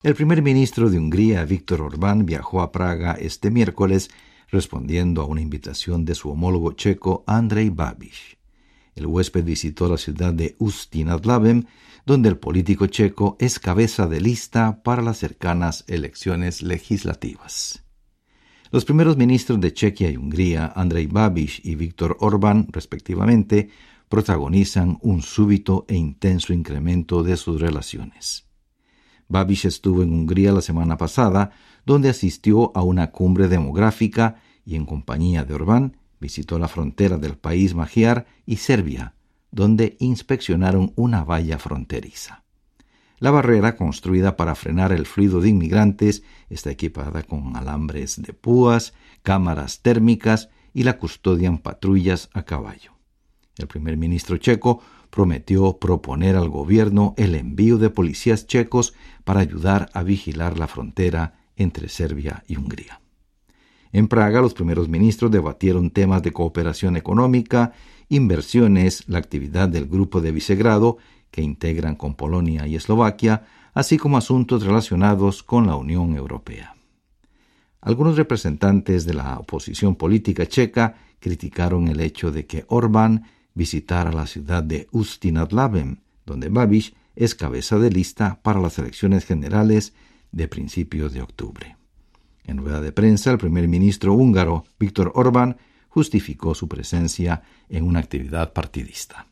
El primer ministro de Hungría, Viktor Orbán, viajó a Praga este miércoles respondiendo a una invitación de su homólogo checo Andrej Babiš. El huésped visitó la ciudad de Ústí nad Labem, donde el político checo es cabeza de lista para las cercanas elecciones legislativas. Los primeros ministros de Chequia y Hungría, Andrej Babiš y Viktor Orbán, respectivamente, protagonizan un súbito e intenso incremento de sus relaciones. Babiš estuvo en Hungría la semana pasada, donde asistió a una cumbre demográfica y en compañía de Orbán visitó la frontera del país magiar y Serbia, donde inspeccionaron una valla fronteriza. La barrera, construida para frenar el flujo de inmigrantes, está equipada con alambres de púas, cámaras térmicas y la custodian patrullas a caballo. El primer ministro checo prometió proponer al gobierno el envío de policías checos para ayudar a vigilar la frontera entre Serbia y Hungría. En Praga, los primeros ministros debatieron temas de cooperación económica, inversiones, la actividad del Grupo de Visegrado, que integran con Polonia y Eslovaquia, así como asuntos relacionados con la Unión Europea. Algunos representantes de la oposición política checa criticaron el hecho de que Orbán visitara la ciudad de Ústí nad Labem, donde Babiš es cabeza de lista para las elecciones generales de principios de octubre. En rueda de prensa, el primer ministro húngaro, Viktor Orbán, justificó su presencia en una actividad partidista.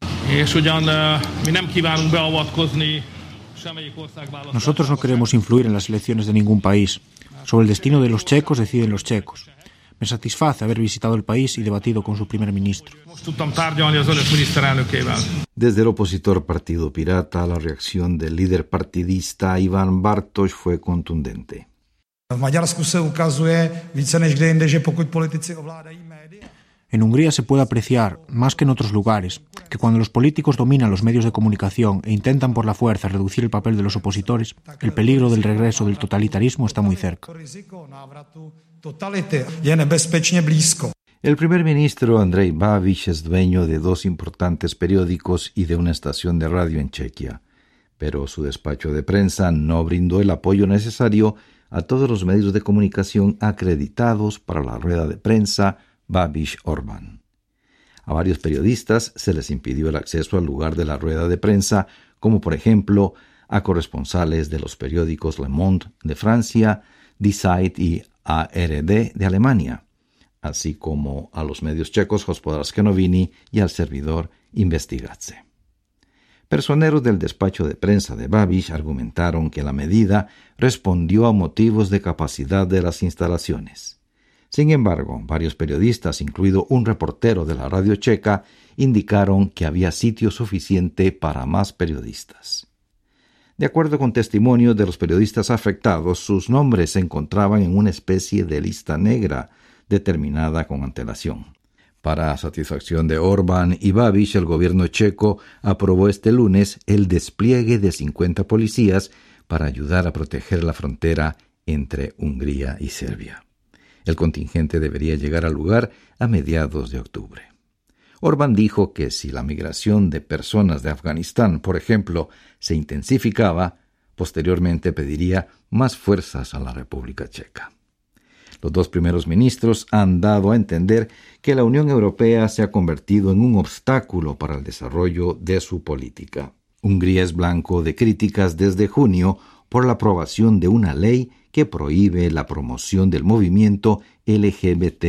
Nosotros no queremos influir en las elecciones de ningún país. Sobre el destino de los checos deciden los checos. Me satisface haber visitado el país y debatido con su primer ministro. Desde el opositor Partido Pirata, la reacción del líder partidista Iván Bartoš fue contundente. En Hungría se puede apreciar, más que en otros lugares, que cuando los políticos dominan los medios de comunicación e intentan por la fuerza reducir el papel de los opositores, el peligro del regreso del totalitarismo está muy cerca. El primer ministro Andrej Babiš es dueño de 2 importantes periódicos y de una estación de radio en Chequia, pero su despacho de prensa no brindó el apoyo necesario a todos los medios de comunicación acreditados para la rueda de prensa Babiš-Orbán. A varios periodistas se les impidió el acceso al lugar de la rueda de prensa, como por ejemplo a corresponsales de los periódicos Le Monde de Francia, Die Zeit y ARD de Alemania, así como a los medios checos Hospodářské noviny y al servidor Investigace. Personeros del despacho de prensa de Babiš argumentaron que la medida respondió a motivos de capacidad de las instalaciones. Sin embargo, varios periodistas, incluido un reportero de la radio checa, indicaron que había sitio suficiente para más periodistas. De acuerdo con testimonios de los periodistas afectados, sus nombres se encontraban en una especie de lista negra determinada con antelación. Para satisfacción de Orbán y Babiš, el gobierno checo aprobó este lunes el despliegue de 50 policías para ayudar a proteger la frontera entre Hungría y Serbia. El contingente debería llegar al lugar a mediados de octubre. Orbán dijo que si la migración de personas de Afganistán, por ejemplo, se intensificaba, posteriormente pediría más fuerzas a la República Checa. Los 2 primeros ministros han dado a entender que la Unión Europea se ha convertido en un obstáculo para el desarrollo de su política. Hungría es blanco de críticas desde junio por la aprobación de una ley que prohíbe la promoción del movimiento LGBT+.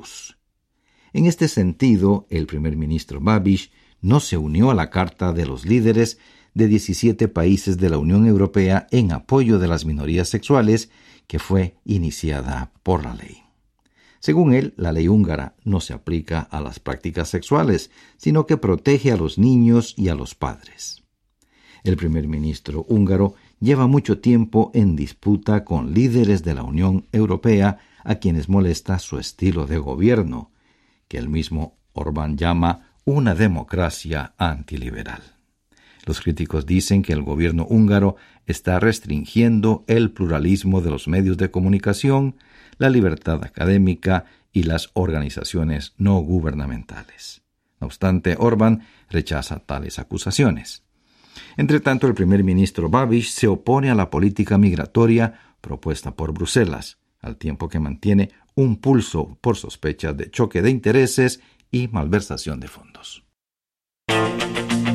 En este sentido, el primer ministro Babiš no se unió a la carta de los líderes de 17 países de la Unión Europea en apoyo de las minorías sexuales, que fue iniciada por la ley. Según él, la ley húngara no se aplica a las prácticas sexuales, sino que protege a los niños y a los padres. El primer ministro húngaro lleva mucho tiempo en disputa con líderes de la Unión Europea a quienes molesta su estilo de gobierno, que el mismo Orbán llama una democracia antiliberal. Los críticos dicen que el gobierno húngaro está restringiendo el pluralismo de los medios de comunicación, la libertad académica y las organizaciones no gubernamentales. No obstante, Orbán rechaza tales acusaciones. Entre tanto, el primer ministro Babiš se opone a la política migratoria propuesta por Bruselas, al tiempo que mantiene un pulso por sospechas de choque de intereses y malversación de fondos.